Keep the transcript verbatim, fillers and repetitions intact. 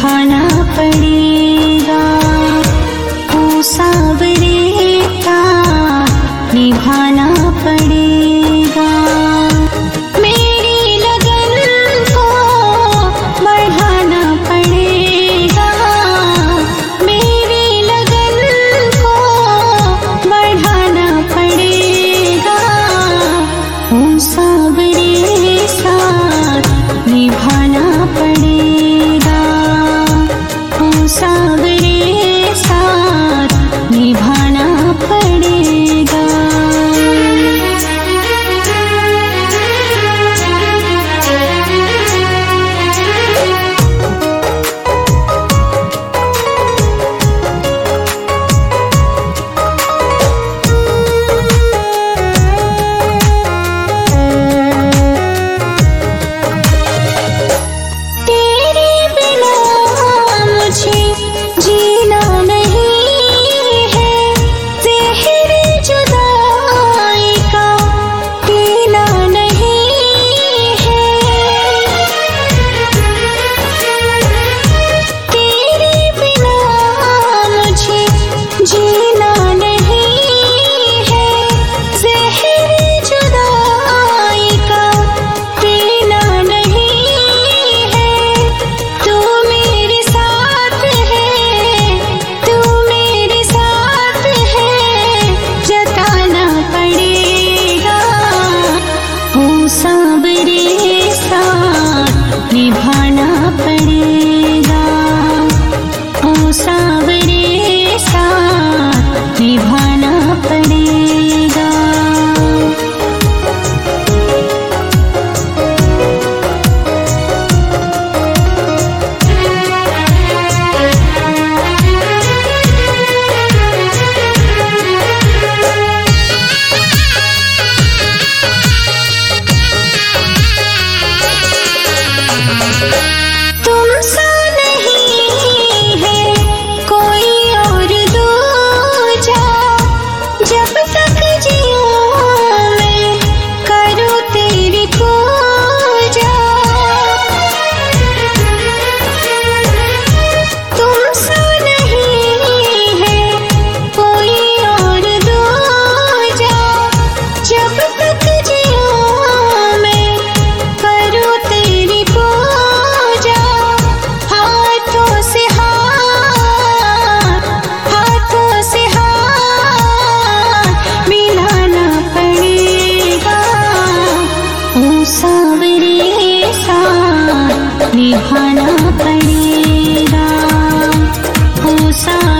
निभाना पड़ेगा। ओ सावरे का निभाना पड़ेगा। मेरी लगन को बढ़ाना पड़ेगा। मेरी लगन को बढ़ाना पड़ेगा। ओ सावरे साथ निभाना पड़ेगा। ओ सावरे साथ निभाना पड़ेगा। निभाना पड़ेगा। ओ सावरे साथ निभाना पड़ेगा। तुमसा नहीं है कोई और दूजा। जब तक जियूं मैं करूं तेरी पूजा। तुमसा नहीं है कोई और दूजा। जब तक जियूं मैं करूं तेरी पूजा। हाथों से हाथ हाथों से हाथ मिलाना पड़ेगा। ओ सावरे साथ निभाना पड़ेगा। ओ सा